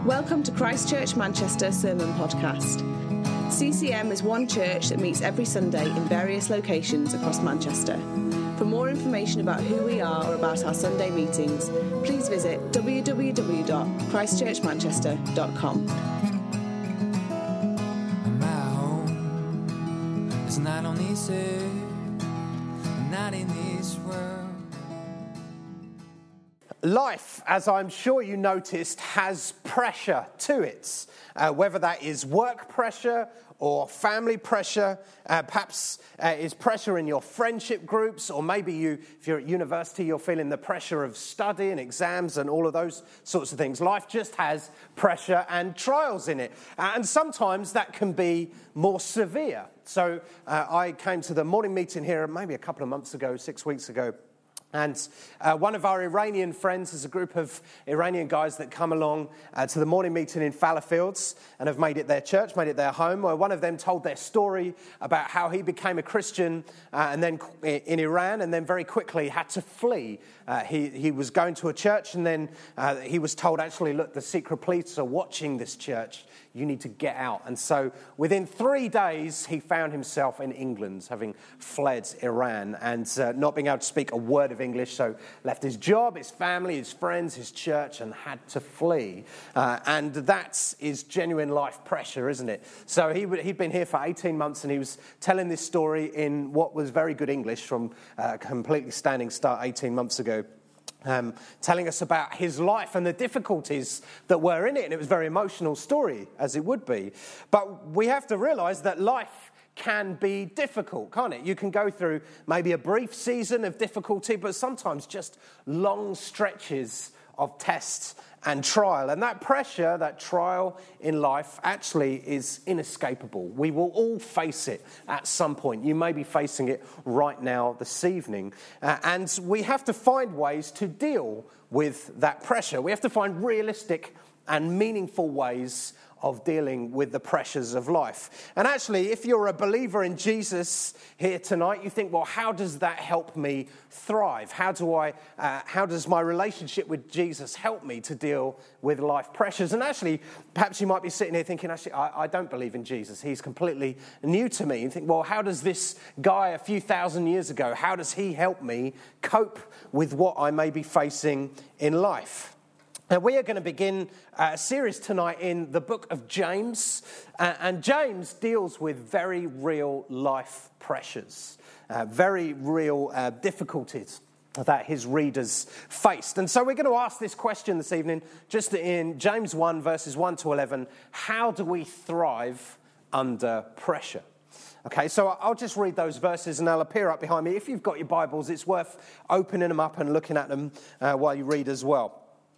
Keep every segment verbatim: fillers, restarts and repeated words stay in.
Welcome to Christchurch Manchester Sermon Podcast. C C M is one church that meets every Sunday in various locations across Manchester. For more information about who we are or about our Sunday meetings, please visit w w w dot christchurch manchester dot com. My home is not on this earth, not in this world. Life, as I'm sure you noticed, has pressure to it, uh, whether that is work pressure or family pressure, uh, perhaps uh, is pressure in your friendship groups, or maybe you, if you're at university, you're feeling the pressure of study and exams and all of those sorts of things. Life just has pressure and trials in it, uh, and sometimes that can be more severe. So uh, I came to the morning meeting here maybe a couple of months ago, six weeks ago, And uh, one of our Iranian friends is a group of Iranian guys that come along uh, to the morning meeting in Fallowfields and have made it their church, made it their home. Well, one of them told their story about how he became a Christian uh, and then in Iran, and then very quickly had to flee. Uh, he, he was going to a church, and then uh, he was told, actually, look, the secret police are watching this church. You need to get out. And so within three days, he found himself in England, having fled Iran and uh, not being able to speak a word of English, so left his job, his family, his friends, his church, and had to flee. Uh, and that is genuine life pressure, isn't it? So he, he'd been here for eighteen months, and he was telling this story in what was very good English from a completely standing start eighteen months ago. Um, telling us about his life and the difficulties that were in it. And it was a very emotional story, as it would be. But we have to realise that life can be difficult, can't it? You can go through maybe a brief season of difficulty, but sometimes just long stretches of tests and trial. And that pressure, that trial in life actually is inescapable. We will all face it at some point. You may be facing it right now this evening. Uh, and we have to find ways to deal with that pressure. We have to find realistic and meaningful ways of dealing with the pressures of life. And actually, if you're a believer in Jesus here tonight, you think, well, how does that help me thrive? How do I, uh, how does my relationship with Jesus help me to deal with life pressures? And actually, perhaps you might be sitting here thinking, actually, I, I don't believe in Jesus. He's completely new to me. You think, well, how does this guy a few thousand years ago, how does he help me cope with what I may be facing in life? Now, we are going to begin a series tonight in the book of James, uh, and James deals with very real life pressures, uh, very real uh, difficulties that his readers faced. And so we're going to ask this question this evening, just in James one, verses one to eleven, how do we thrive under pressure? Okay, so I'll just read those verses and they'll appear up behind me. If you've got your Bibles, it's worth opening them up and looking at them uh, while you read as well.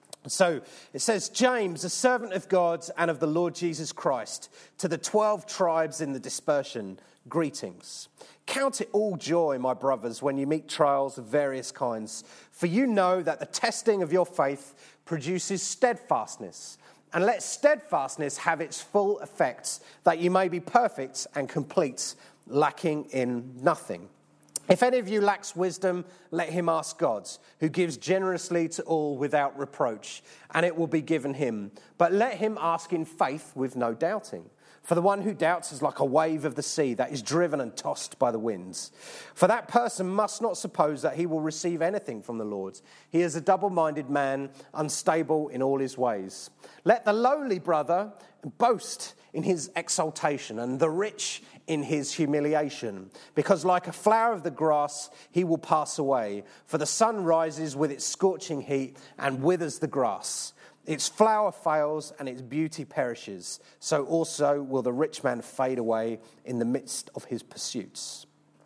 So it says, James, a servant of God and of the Lord Jesus Christ, to the twelve tribes in the dispersion, greetings. Count it all joy, my brothers, when you meet trials of various kinds, for you know that the testing of your faith produces steadfastness. And let steadfastness have its full effect, that you may be perfect and complete, lacking in nothing. If any of you lacks wisdom, let him ask God, who gives generously to all without reproach, and it will be given him. But let him ask in faith with no doubting. For the one who doubts is like a wave of the sea that is driven and tossed by the winds. For that person must not suppose that he will receive anything from the Lord. He is a double-minded man, unstable in all his ways. Let the lowly brother boast in his exaltation, and the rich in his humiliation, because like a flower of the grass, he will pass away. For the sun rises with its scorching heat and withers the grass. Its flower fails and its beauty perishes. So also will the rich man fade away in the midst of his pursuits.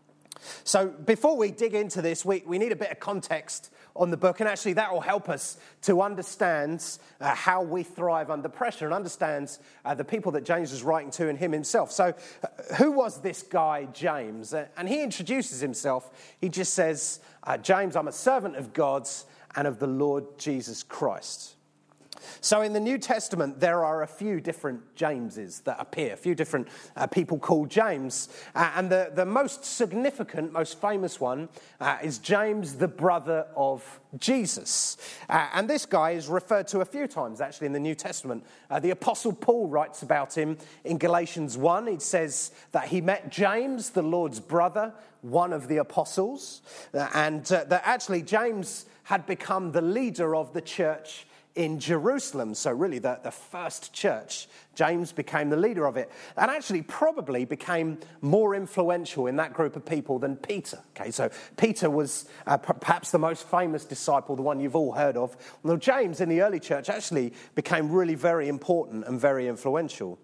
So before we dig into this, we, we need a bit of context on the book, and actually that will help us to understand uh, how we thrive under pressure and understand uh, the people that James was writing to and him himself. So uh, who was this guy, James? Uh, and he introduces himself. He just says, uh, James, I'm a servant of God's and of the Lord Jesus Christ. So in the New Testament, there are a few different Jameses that appear, a few different uh, people called James. Uh, and the, the most significant, most famous one uh, is James, the brother of Jesus. Uh, and this guy is referred to a few times, actually, in the New Testament. Uh, the Apostle Paul writes about him in Galatians one. He says that he met James, the Lord's brother, one of the apostles, uh, and uh, that actually James had become the leader of the church in Jerusalem. So really the, the first church, James became the leader of it, and actually probably became more influential in that group of people than Peter. Okay, so Peter was uh, p- perhaps the most famous disciple, the one you've all heard of. Well, James in the early church actually became really very important and very influential.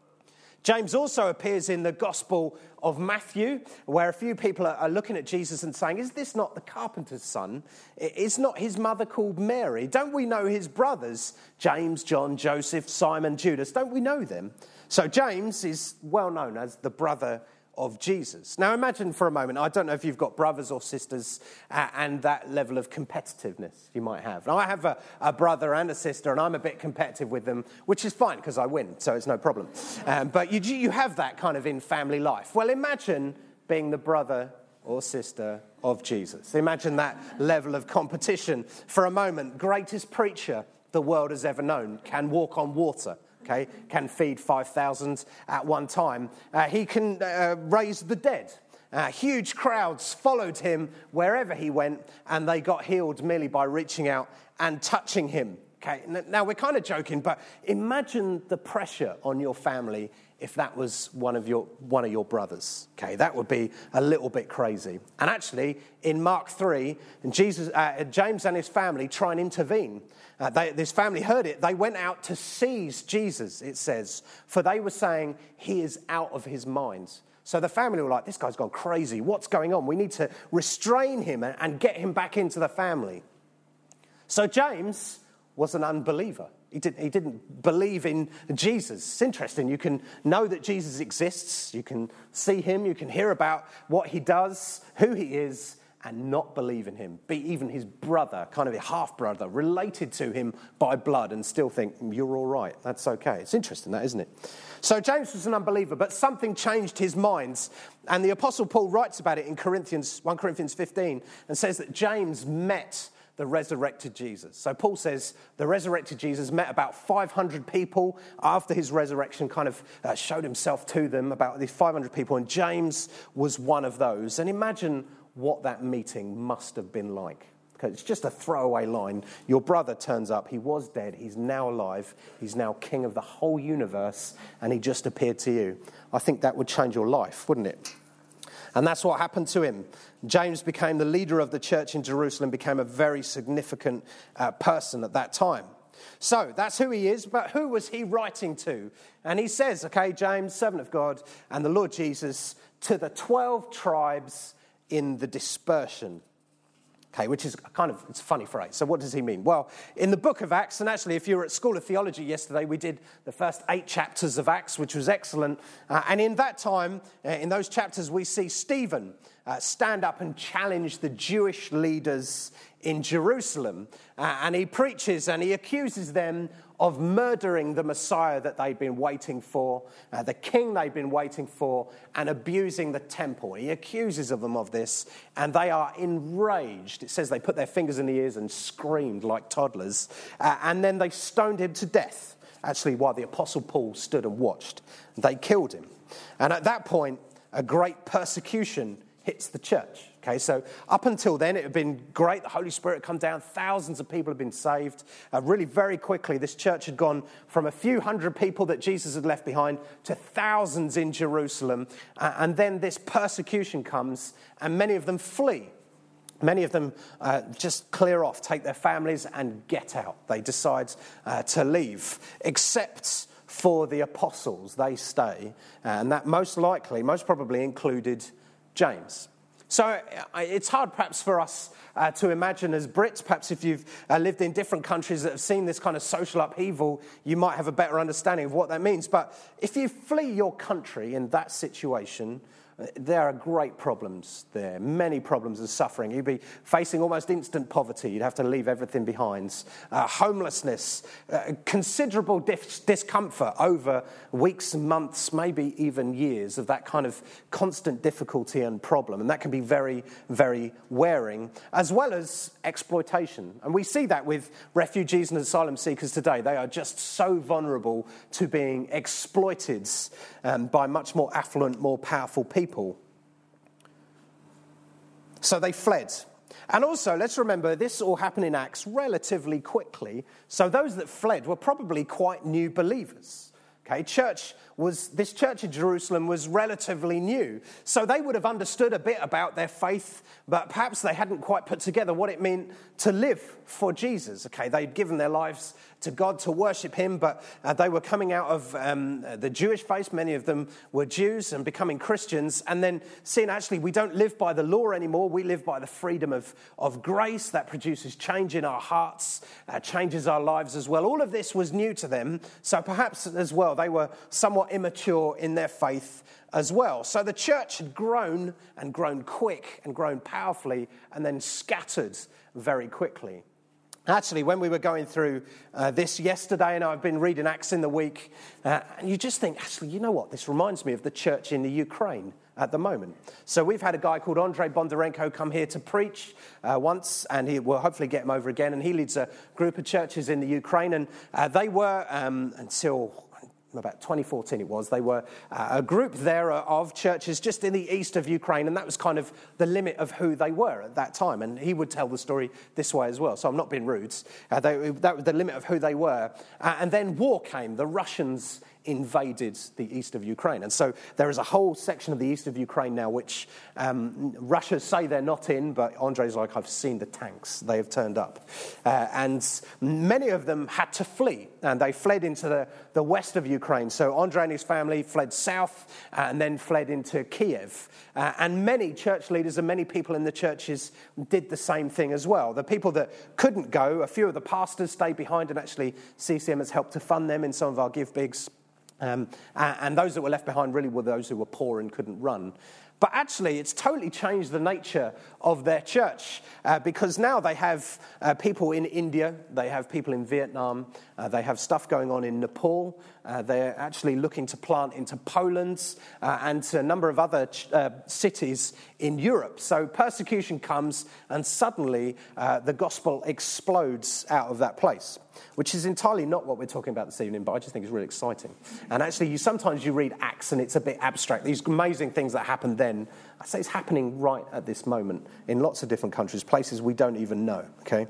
James also appears in the Gospel of Matthew, where a few people are looking at Jesus and saying, is this not the carpenter's son? Is not his mother called Mary? Don't we know his brothers, James, John, Joseph, Simon, Judas? Don't we know them? So James is well known as the brother of Jesus. Now imagine for a moment, I don't know if you've got brothers or sisters uh, and that level of competitiveness you might have. Now I have a, a brother and a sister and I'm a bit competitive with them, which is fine because I win, so it's no problem. Um, but you, you have that kind of in family life. Well, imagine being the brother or sister of Jesus. Imagine that level of competition for a moment. Greatest preacher the world has ever known can walk on water. Okay, can feed five thousand at one time. Uh, he can uh, raise the dead. Uh, huge crowds followed him wherever he went, and they got healed merely by reaching out and touching him. Okay, now we're kind of joking, but imagine the pressure on your family if that was one of your one of your brothers. Okay, that would be a little bit crazy. And actually, in Mark three, Jesus, uh, James and his family try and intervene. Uh, they, this family heard it. They went out to seize Jesus, it says, for they were saying he is out of his mind. So the family were like, this guy's gone crazy. What's going on? We need to restrain him and, and get him back into the family. So James was an unbeliever. He didn't, he didn't believe in Jesus. It's interesting. You can know that Jesus exists. You can see him. You can hear about what he does, who he is, and not believe in him. Be even his brother, kind of a half-brother, related to him by blood, and still think, you're all right. That's okay. It's interesting, that, isn't it? So James was an unbeliever, but something changed his minds. And the Apostle Paul writes about it in Corinthians, First Corinthians fifteen, and says that James met the resurrected Jesus. So Paul says the resurrected Jesus met about five hundred people after his resurrection, kind of uh, showed himself to them, about these five hundred people, and James was one of those. And imagine what that meeting must have been like. Okay, it's just a throwaway line. Your brother turns up, he was dead, he's now alive, he's now king of the whole universe, and he just appeared to you. I think that would change your life, wouldn't it? And that's what happened to him. James became the leader of the church in Jerusalem, became a very significant uh, person at that time. So that's who he is, but who was he writing to? And he says, okay, James, servant of God, and the Lord Jesus, to the twelve tribes in the dispersion. Okay, which is kind of, it's a funny phrase. So what does he mean? Well, in the book of Acts, and actually if you were at School of Theology yesterday, we did the first eight chapters of Acts, which was excellent. Uh, and in that time, uh, in those chapters, we see Stephen uh, stand up and challenge the Jewish leaders in Jerusalem. Uh, and he preaches and he accuses them of murdering the Messiah that they'd been waiting for, uh, the king they'd been waiting for, and abusing the temple. He accuses of them of this, and they are enraged. It says they put their fingers in the ears and screamed like toddlers, uh, and then they stoned him to death, actually, while the Apostle Paul stood and watched. They killed him. And at that point, a great persecution hits the church. Okay, so up until then, it had been great. The Holy Spirit had come down. Thousands of people had been saved. Uh, really, very quickly, this church had gone from a few hundred people that Jesus had left behind to thousands in Jerusalem. Uh, and then this persecution comes, and many of them flee. Many of them uh, just clear off, take their families, and get out. They decide uh, to leave, except for the apostles. They stay, and that most likely, most probably included James. So it's hard perhaps for us uh, to imagine as Brits, perhaps if you've uh, lived in different countries that have seen this kind of social upheaval, you might have a better understanding of what that means. But if you flee your country in that situation, there are great problems there, many problems of suffering. You'd be facing almost instant poverty. You'd have to leave everything behind. Uh, homelessness, uh, considerable dis- discomfort over weeks, months, maybe even years of that kind of constant difficulty and problem. And that can be very, very wearing, as well as exploitation. And we see that with refugees and asylum seekers today. They are just so vulnerable to being exploited um, by much more affluent, more powerful people. People. So they fled. And also, let's remember, this all happened in Acts relatively quickly. So those that fled were probably quite new believers. Okay, church was this church in Jerusalem was relatively new. So they would have understood a bit about their faith, but perhaps they hadn't quite put together what it meant to live for Jesus. Okay, they'd given their lives to God to worship him, but uh, they were coming out of um, the Jewish faith. Many of them were Jews and becoming Christians, and then seeing actually we don't live by the law anymore. We live by the freedom of, of grace that produces change in our hearts, uh, changes our lives as well. All of this was new to them, so perhaps as well they were somewhat immature in their faith as well. So the church had grown and grown quick and grown powerfully and then scattered very quickly. Actually, when we were going through uh, this yesterday, and I've been reading Acts in the week, uh, and you just think, actually, you know what? This reminds me of the church in the Ukraine at the moment. So we've had a guy called Andrei Bondarenko come here to preach uh, once, and he will hopefully get him over again, and he leads a group of churches in the Ukraine, and uh, they were, um, until about twenty fourteen it was, they were uh, a group there of churches just in the east of Ukraine, and that was kind of the limit of who they were at that time. And he would tell the story this way as well, so I'm not being rude. Uh, they, that was the limit of who they were. Uh, and then war came. The Russians invaded the east of Ukraine. And so there is a whole section of the east of Ukraine now which um, Russia say they're not in, but Andrei's like, I've seen the tanks. They have turned up. Uh, and many of them had to flee, and they fled into the, the west of Ukraine. So Andrei and his family fled south uh, and then fled into Kiev. Uh, and many church leaders and many people in the churches did the same thing as well. The people that couldn't go, a few of the pastors stayed behind, and actually C C M has helped to fund them in some of our give bigs. Um, and those that were left behind really were those who were poor and couldn't run. But actually, it's totally changed the nature of their church uh, because now they have uh, people in India, they have people in Vietnam, uh, they have stuff going on in Nepal, uh, they're actually looking to plant into Poland uh, and to a number of other ch- uh, cities in Europe. So persecution comes and suddenly uh, the gospel explodes out of that place, which is entirely not what we're talking about this evening, but I just think it's really exciting. And actually, you sometimes you read Acts and it's a bit abstract. These amazing things that happened then, I say it's happening right at this moment in lots of different countries, places we don't even know, okay?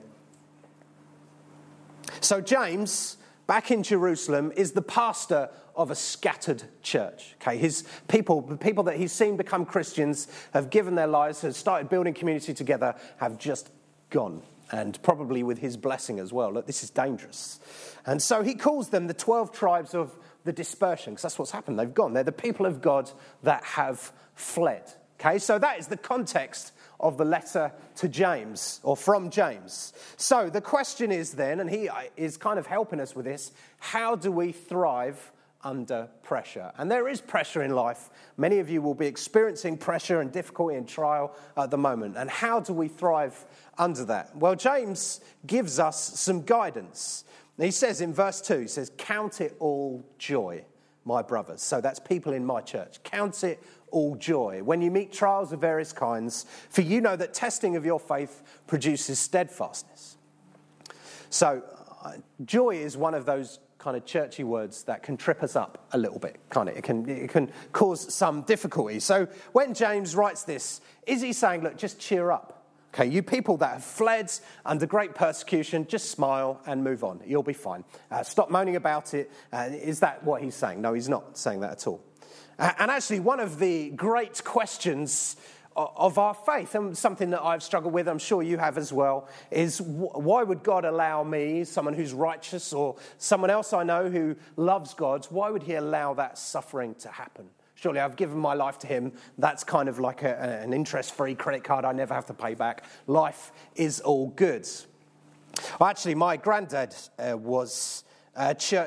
So James, back in Jerusalem, is the pastor of a scattered church, okay? His people, the people that he's seen become Christians, have given their lives, have started building community together, have just gone. And probably with his blessing as well. Look, this is dangerous. And so he calls them the twelve tribes of the dispersion, because that's what's happened. They've gone. They're the people of God that have fled. Okay, so that is the context of the letter to James, or from James. So the question is then, and he is kind of helping us with this, how do we thrive under pressure? And there is pressure in life. Many of you will be experiencing pressure and difficulty and trial at the moment. And how do we thrive under that? Well, James gives us some guidance. He says in verse two, he says, count it all joy, my brothers. So that's people in my church. Count it all joy when you meet trials of various kinds, for you know that testing of your faith produces steadfastness. So uh, joy is one of those kind of churchy words that can trip us up a little bit, can't it? It can, it can cause some difficulty. So when James writes this, is he saying, look, just cheer up? Okay, you people that have fled under great persecution, just smile and move on. You'll be fine. Uh, stop moaning about it. Uh, is that what he's saying? No, he's not saying that at all. Uh, and actually, one of the great questions of our faith, and something that I've struggled with, I'm sure you have as well, is why would God allow me, someone who's righteous, or someone else I know who loves God, why would he allow that suffering to happen? Surely I've given my life to him. That's kind of like a, an interest-free credit card I never have to pay back. Life is all good. Well, actually, my granddad uh, was a church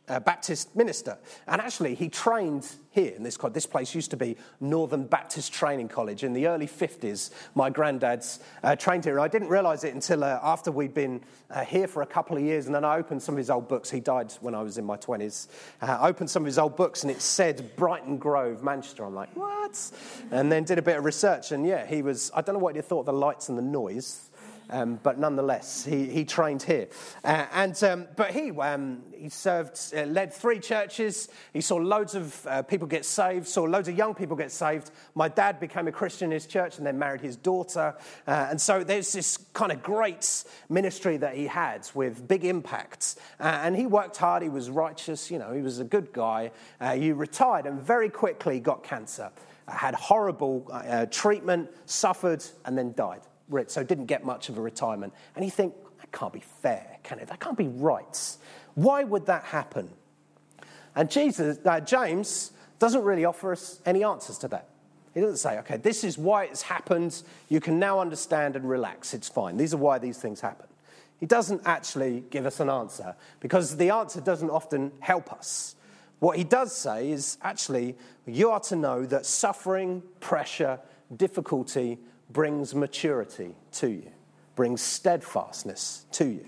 uh, Baptist minister. And actually, he trained here in this college. This place used to be Northern Baptist Training College. In the early fifties, my granddad's uh, trained here. And I didn't realise it until uh, after we'd been uh, here for a couple of years. And then I opened some of his old books. He died when I was in my twenties. Uh, I opened some of his old books and it said Brighton Grove, Manchester. I'm like, what? And then did a bit of research. And yeah, he was, I don't know what he thought of the lights and the noise. Um, but nonetheless, he, he trained here. Uh, and um, But he um, he served, uh, led three churches. He saw loads of uh, people get saved, saw loads of young people get saved. My dad became a Christian in his church and then married his daughter. Uh, and so there's this kind of great ministry that he had with big impacts. Uh, and he worked hard. He was righteous. You know, he was a good guy. Uh, he retired and very quickly got cancer. Uh, had horrible uh, treatment, suffered, and then died. So didn't get much of a retirement. And you think, that can't be fair, can it? That can't be right. Why would that happen? And Jesus, uh, James doesn't really offer us any answers to that. He doesn't say, okay, this is why it's happened. You can now understand and relax. It's fine. These are why these things happen. He doesn't actually give us an answer because the answer doesn't often help us. What he does say is actually, you are to know that suffering, pressure, difficulty brings maturity to you, brings steadfastness to you.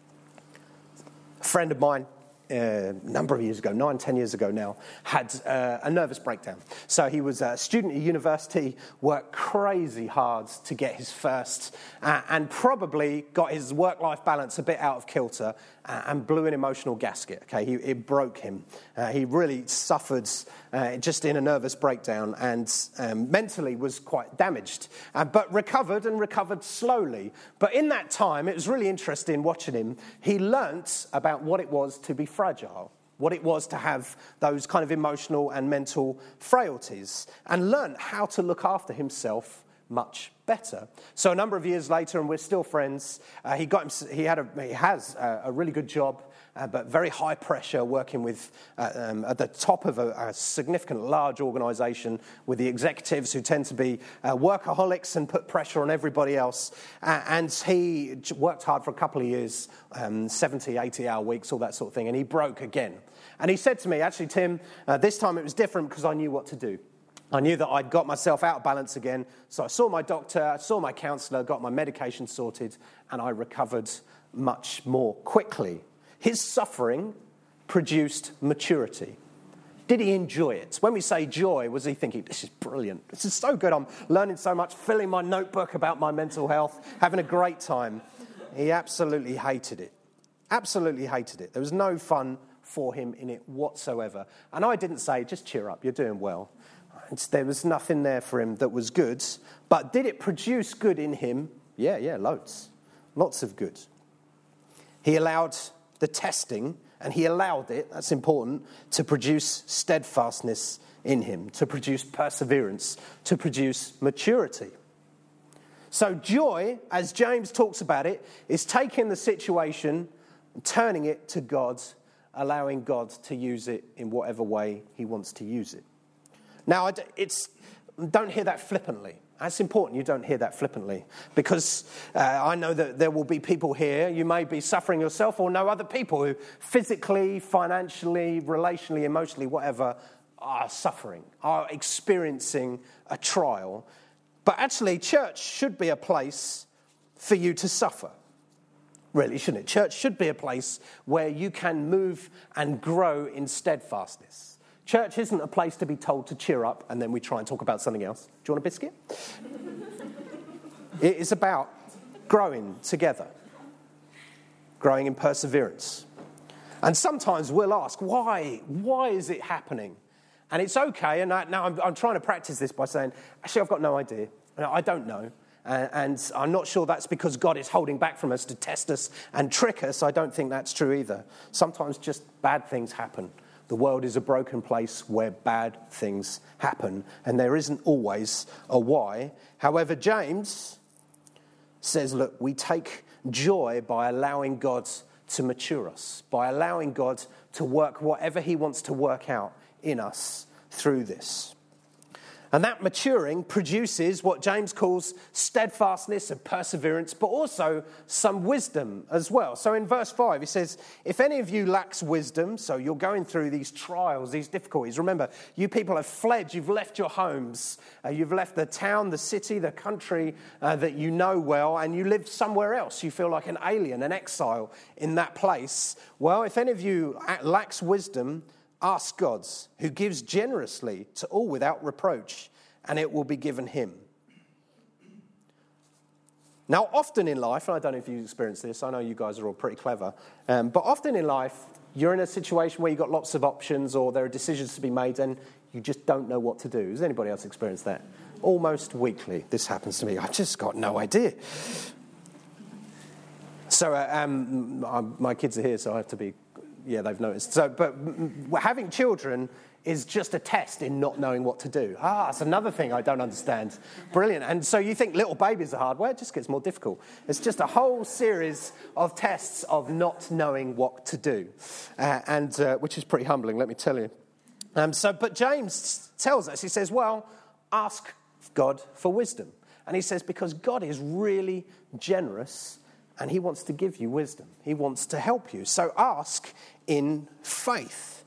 A friend of mine, uh, a number of years ago, nine, ten years ago now, had uh, a nervous breakdown. So he was a student at university, worked crazy hard to get his first, uh, and probably got his work-life balance a bit out of kilter uh, and blew an emotional gasket. Okay, he, it broke him. Uh, he really suffered uh, just in a nervous breakdown and um, mentally was quite damaged, uh, but recovered and recovered slowly. But in that time, it was really interesting watching him. He learnt about what it was to be fragile, what it was to have those kind of emotional and mental frailties, and learnt how to look after himself much better. So a number of years later, and we're still friends, uh, he got him, he had a, he has a, a really good job, uh, but very high pressure, working with uh, um, at the top of a, a significant large organisation with the executives who tend to be uh, workaholics and put pressure on everybody else. Uh, and he worked hard for a couple of years, um, seventy, eighty hour weeks, all that sort of thing, and he broke again. And he said to me, actually, Tim, uh, this time it was different because I knew what to do. I knew that I'd got myself out of balance again, so I saw my doctor, I saw my counsellor, got my medication sorted, and I recovered much more quickly. His suffering produced maturity. Did he enjoy it? When we say joy, was he thinking, this is brilliant, this is so good, I'm learning so much, filling my notebook about my mental health, having a great time? He absolutely hated it. Absolutely hated it. There was no fun for him in it whatsoever. And I didn't say, just cheer up, you're doing well. There was nothing there for him that was good. But did it produce good in him? Yeah, yeah, loads. Lots of good. He allowed the testing, and he allowed it, that's important, to produce steadfastness in him, to produce perseverance, to produce maturity. So joy, as James talks about it, is taking the situation, turning it to God, allowing God to use it in whatever way he wants to use it. Now, it's, don't hear that flippantly. That's important you don't hear that flippantly, because uh, I know that there will be people here, you may be suffering yourself or know other people who physically, financially, relationally, emotionally, whatever, are suffering, are experiencing a trial. But actually, church should be a place for you to suffer. Really, shouldn't it? Church should be a place where you can move and grow in steadfastness. Church isn't a place to be told to cheer up and then we try and talk about something else. Do you want a biscuit? It is about growing together, growing in perseverance. And sometimes we'll ask, why? Why is it happening? And it's okay, and I, now I'm, I'm trying to practice this by saying, actually, I've got no idea. I don't know. Uh, and I'm not sure that's because God is holding back from us to test us and trick us. I don't think that's true either. Sometimes just bad things happen. The world is a broken place where bad things happen, and there isn't always a why. However, James says, look, we take joy by allowing God to mature us, by allowing God to work whatever he wants to work out in us through this. And that maturing produces what James calls steadfastness and perseverance, but also some wisdom as well. So in verse five, he says, if any of you lacks wisdom, so you're going through these trials, these difficulties. Remember, you people have fled, you've left your homes, uh, you've left the town, the city, the country uh, that you know well, and you live somewhere else. You feel like an alien, an exile in that place. Well, if any of you lacks wisdom, ask God, who gives generously to all without reproach, and it will be given him. Now, often in life, and I don't know if you've experienced this, I know you guys are all pretty clever, um, but often in life, you're in a situation where you've got lots of options or there are decisions to be made and you just don't know what to do. Has anybody else experienced that? Almost weekly, this happens to me. I just got no idea. So uh, um, my kids are here, so I have to be... Yeah, they've noticed. So, but having children is just a test in not knowing what to do. Ah, it's another thing I don't understand. Brilliant. And so you think little babies are hard. Well, it just gets more difficult. It's just a whole series of tests of not knowing what to do, uh, and uh, which is pretty humbling, let me tell you. Um, so, but James tells us, he says, well, ask God for wisdom. And he says, because God is really generous and he wants to give you wisdom. He wants to help you. So ask in faith.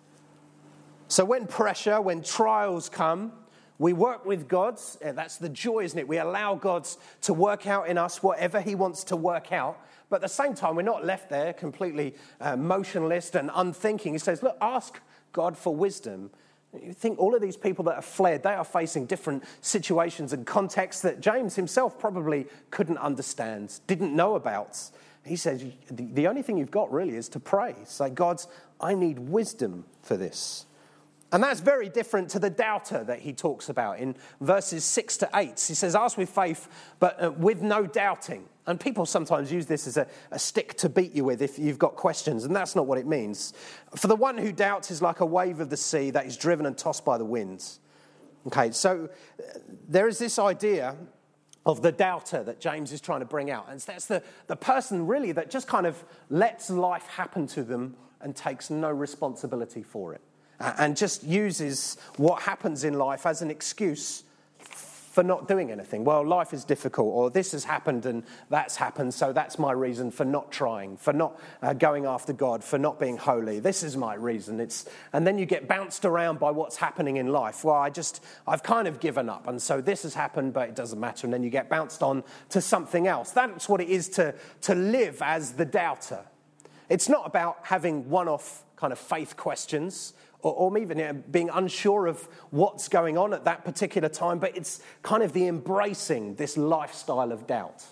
So when pressure, when trials come, we work with God. That's the joy, isn't it? We allow God to work out in us whatever he wants to work out. But at the same time, we're not left there completely uh, motionless and unthinking. He says, look, ask God for wisdom. You think all of these people that have fled, they are facing different situations and contexts that James himself probably couldn't understand, didn't know about. He says, the only thing you've got really is to pray. Say, God, I need wisdom for this. And that's very different to the doubter that he talks about in verses six to eight. He says, ask with faith, but uh, with no doubting. And people sometimes use this as a, a stick to beat you with if you've got questions, and that's not what it means. For the one who doubts is like a wave of the sea that is driven and tossed by the winds. Okay, so uh, there is this idea of the doubter that James is trying to bring out. And that's the, the person really that just kind of lets life happen to them and takes no responsibility for it. And just uses what happens in life as an excuse for not doing anything. Well, life is difficult, or this has happened and that's happened, so that's my reason for not trying, for not uh, going after God, for not being holy. This is my reason. It's, and then you get bounced around by what's happening in life. Well, I just, I've kind of given up, and so this has happened, but it doesn't matter. And then you get bounced on to something else. That's what it is to, to live as the doubter. It's not about having one-off kind of faith questions, or, or even you know, being unsure of what's going on at that particular time, but it's kind of the embracing this lifestyle of doubt.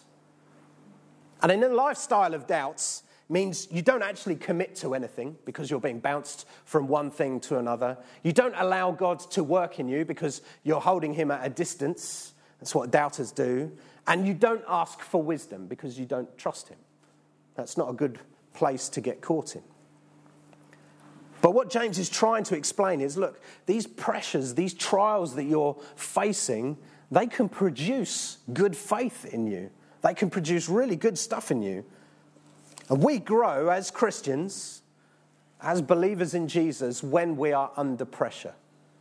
And in a lifestyle of doubts means you don't actually commit to anything because you're being bounced from one thing to another. You don't allow God to work in you because you're holding him at a distance. That's what doubters do. And you don't ask for wisdom because you don't trust him. That's not a good place to get caught in. But what James is trying to explain is, look, these pressures, these trials that you're facing, they can produce good faith in you. They can produce really good stuff in you. And we grow as Christians, as believers in Jesus, when we are under pressure.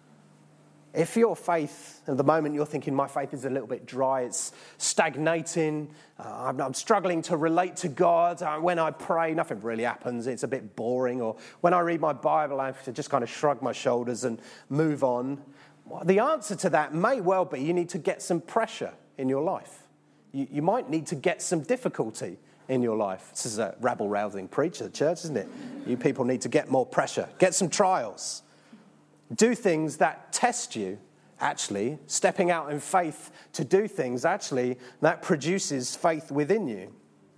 If your faith, at the moment you're thinking, my faith is a little bit dry, it's stagnating, uh, I'm, I'm struggling to relate to God, uh, when I pray, nothing really happens, it's a bit boring, or when I read my Bible, I have to just kind of shrug my shoulders and move on. Well, the answer to that may well be you need to get some pressure in your life. You, you might need to get some difficulty in your life. This is a rabble-rousing preach at church, isn't it? You people need to get more pressure, get some trials. Do things that test you, actually. Stepping out in faith to do things, actually, that produces faith within you.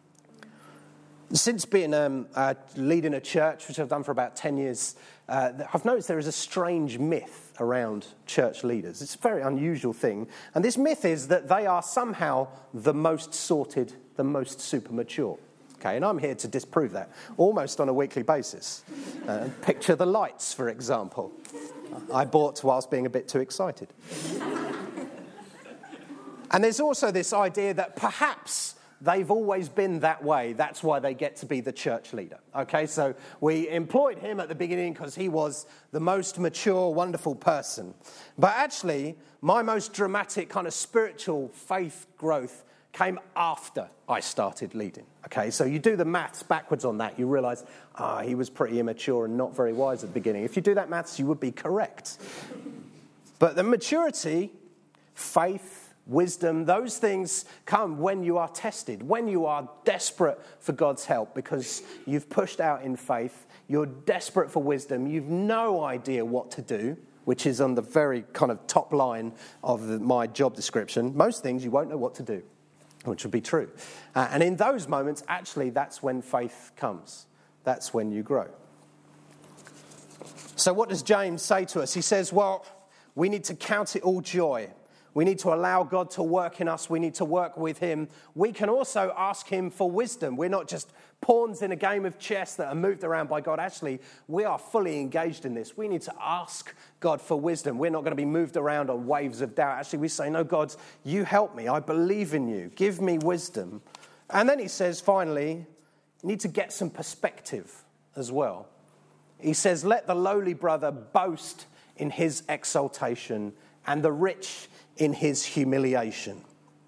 Since being um, uh, leading a church, which I've done for about ten years, uh, I've noticed there is a strange myth around church leaders. It's a very unusual thing. And this myth is that they are somehow the most sorted, the most super mature. Okay, and I'm here to disprove that, almost on a weekly basis. Uh, picture the lights, for example. I bought whilst being a bit too excited. And there's also this idea that perhaps they've always been that way. That's why they get to be the church leader. Okay, so we employed him at the beginning because he was the most mature, wonderful person. But actually, my most dramatic kind of spiritual faith growth came after I started leading. Okay, so you do the maths backwards on that, you realise, ah, he was pretty immature and not very wise at the beginning. If you do that maths, you would be correct. But the maturity, faith, wisdom, those things come when you are tested, when you are desperate for God's help because you've pushed out in faith, you're desperate for wisdom, you've no idea what to do, which is on the very kind of top line of the, my job description. Most things you won't know what to do, which would be true. Uh, and in those moments, actually, that's when faith comes. That's when you grow. So what does James say to us? He says, well, we need to count it all joy. We need to allow God to work in us. We need to work with him. We can also ask him for wisdom. We're not just pawns in a game of chess that are moved around by God. Actually, we are fully engaged in this. We need to ask God for wisdom. We're not going to be moved around on waves of doubt. Actually, we say, no, God, you help me. I believe in you. Give me wisdom. And then he says, finally, you need to get some perspective as well. He says, let the lowly brother boast in his exaltation and the rich in his humiliation.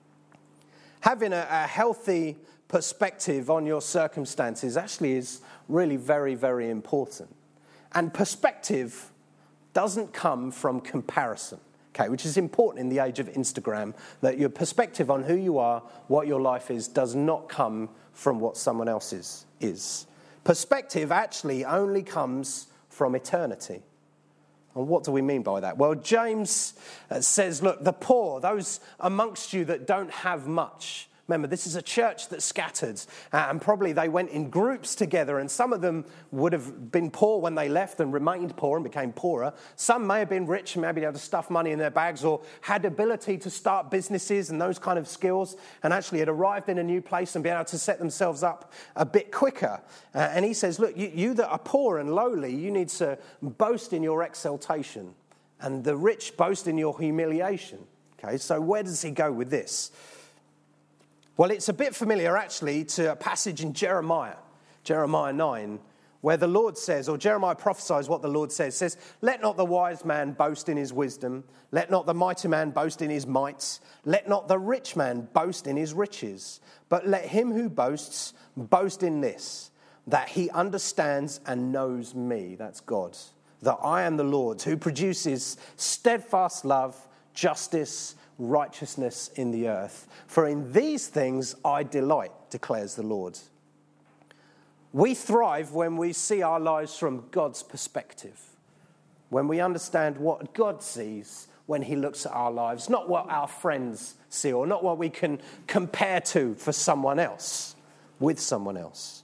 Having a, a healthy perspective on your circumstances actually is really very, very important. And perspective doesn't come from comparison, okay, which is important in the age of Instagram, that your perspective on who you are, what your life is, does not come from what someone else's is. Perspective actually only comes from eternity. And what do we mean by that? Well, James says, look, the poor, those amongst you that don't have much. Remember, this is a church that scattered, uh, and probably they went in groups together, and some of them would have been poor when they left and remained poor and became poorer. Some may have been rich and maybe able to stuff money in their bags or had ability to start businesses and those kind of skills and actually had arrived in a new place and been able to set themselves up a bit quicker. Uh, and he says, look, you, you that are poor and lowly, you need to boast in your exaltation, and the rich boast in your humiliation. Okay, so where does he go with this? Well, it's a bit familiar, actually, to a passage in Jeremiah, Jeremiah nine, where the Lord says, or Jeremiah prophesies what the Lord says, says, let not the wise man boast in his wisdom, let not the mighty man boast in his might, let not the rich man boast in his riches, but let him who boasts boast in this, that he understands and knows me, that's God, that I am the Lord, who produces steadfast love, justice, righteousness in the earth. For in these things I delight, declares the Lord. We thrive when we see our lives from God's perspective, when we understand what God sees when he looks at our lives, not what our friends see or not what we can compare to for someone else, with someone else.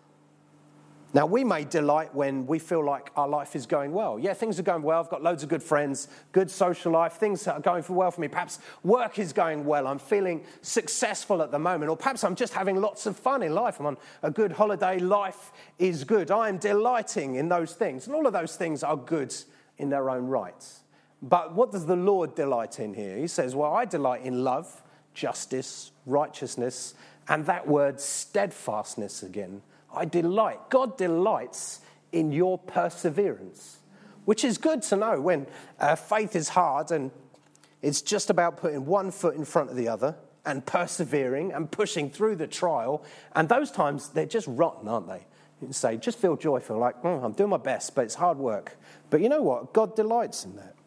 Now, we may delight when we feel like our life is going well. Yeah, things are going well. I've got loads of good friends, good social life. Things are going well for me. Perhaps work is going well. I'm feeling successful at the moment. Or perhaps I'm just having lots of fun in life. I'm on a good holiday. Life is good. I am delighting in those things. And all of those things are good in their own right. But what does the Lord delight in here? He says, well, I delight in love, justice, righteousness, and that word steadfastness again. I delight. God delights in your perseverance, which is good to know when uh, faith is hard and it's just about putting one foot in front of the other and persevering and pushing through the trial. And those times, they're just rotten, aren't they? You can say, just feel joyful, like, oh, I'm doing my best, but it's hard work. But you know what? God delights in that.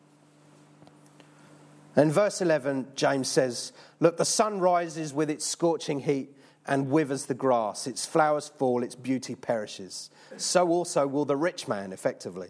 In verse eleven, James says, look, the sun rises with its scorching heat and withers the grass. Its flowers fall, its beauty perishes. So also will the rich man, effectively.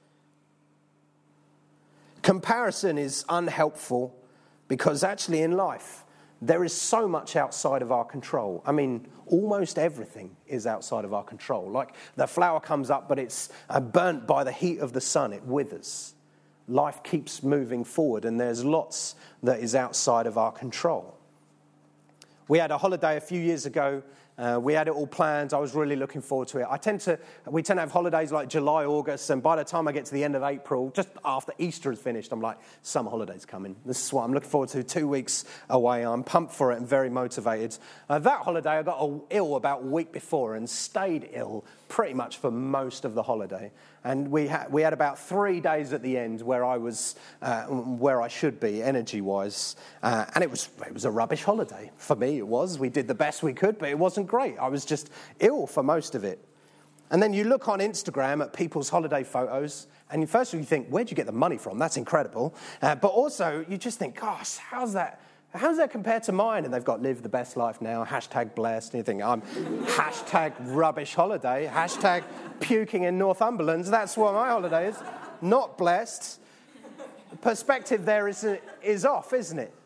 Comparison is unhelpful because actually in life, there is so much outside of our control. I mean, almost everything is outside of our control. Like the flower comes up, but it's burnt by the heat of the sun. It withers. Life keeps moving forward, and there's lots that is outside of our control. We had a holiday a few years ago Uh, we had it all planned. I was really looking forward to it. I tend to, we tend to have holidays like July, August, and by the time I get to the end of April, just after Easter is finished, I'm like, summer holidays coming. This is what I'm looking forward to. Two weeks away. I'm pumped for it and very motivated. Uh, that holiday, I got ill about a week before and stayed ill pretty much for most of the holiday. And we had we had about three days at the end where I was uh, where I should be energy-wise, uh, and it was it was a rubbish holiday for me. It was. We did the best we could, but it wasn't great. I was just ill for most of it. And then you look on Instagram at people's holiday photos, and first of all you think, where'd you get the money from? That's incredible. Uh, but also you just think, gosh, how's that? How's that compared to mine? And they've got live the best life now, hashtag blessed. And you think, I'm hashtag rubbish holiday, hashtag puking in Northumberland. That's what my holiday is. Not blessed. The perspective there is, is off, isn't it?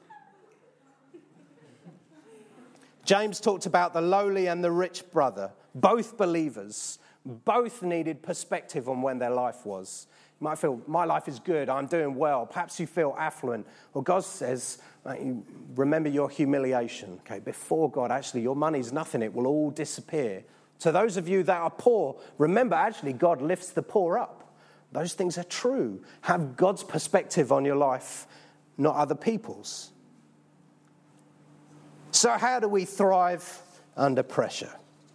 James talked about the lowly and the rich brother, both believers, both needed perspective on when their life was. You might feel, my life is good, I'm doing well. Perhaps you feel affluent. Well, God says, remember your humiliation. Okay, before God, actually, your money's nothing. It will all disappear. To those of you that are poor, remember, actually, God lifts the poor up. Those things are true. Have God's perspective on your life, not other people's. So how do we thrive under pressure?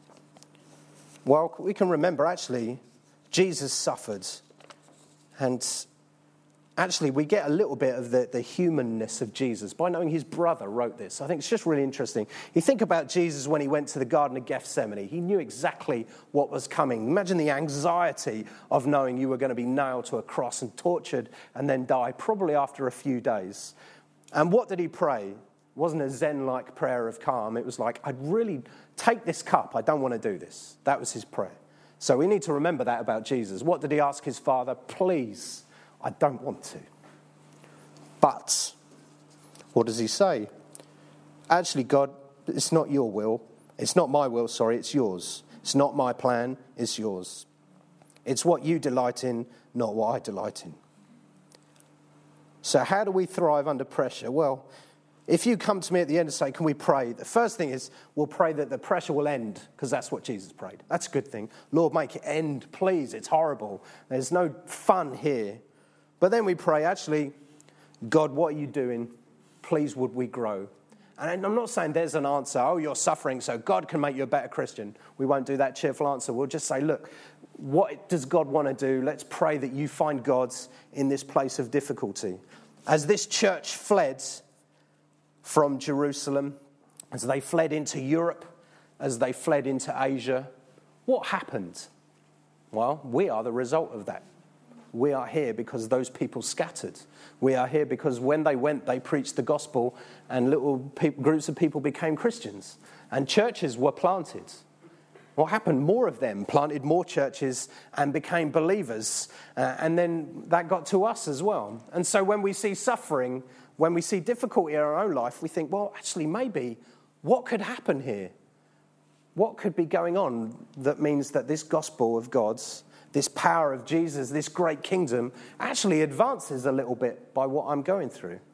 Well, we can remember, actually, Jesus suffered. And actually, we get a little bit of the, the humanness of Jesus by knowing his brother wrote this. I think it's just really interesting. You think about Jesus when he went to the Garden of Gethsemane. He knew exactly what was coming. Imagine the anxiety of knowing you were going to be nailed to a cross and tortured and then die, probably after a few days. And what did he pray? It wasn't a Zen-like prayer of calm. It was like, I'd really take this cup. I don't want to do this. That was his prayer. So we need to remember that about Jesus. What did he ask his Father? Please, I don't want to. But what does he say? Actually, God, it's not your will. It's not my will, sorry, it's yours. It's not my plan, it's yours. It's what you delight in, not what I delight in. So how do we thrive under pressure? Well, if you come to me at the end and say, can we pray? The first thing is, we'll pray that the pressure will end, because that's what Jesus prayed. That's a good thing. Lord, make it end, please. It's horrible. There's no fun here. But then we pray, actually, God, what are you doing? Please, would we grow? And I'm not saying there's an answer, oh, you're suffering, so God can make you a better Christian. We won't do that cheerful answer. We'll just say, look, what does God want to do? Let's pray that you find God's in this place of difficulty. As this church fled from Jerusalem, as they fled into Europe, as they fled into Asia, what happened? Well, we are the result of that. We are here because those people scattered. We are here because when they went, they preached the gospel and little pe- groups of people became Christians and churches were planted. What happened? More of them planted more churches and became believers. Uh, and then that got to us as well. And so when we see suffering, when we see difficulty in our own life, we think, well, actually, maybe what could happen here? What could be going on that means that this gospel of God's, this power of Jesus, this great kingdom, actually advances a little bit by what I'm going through?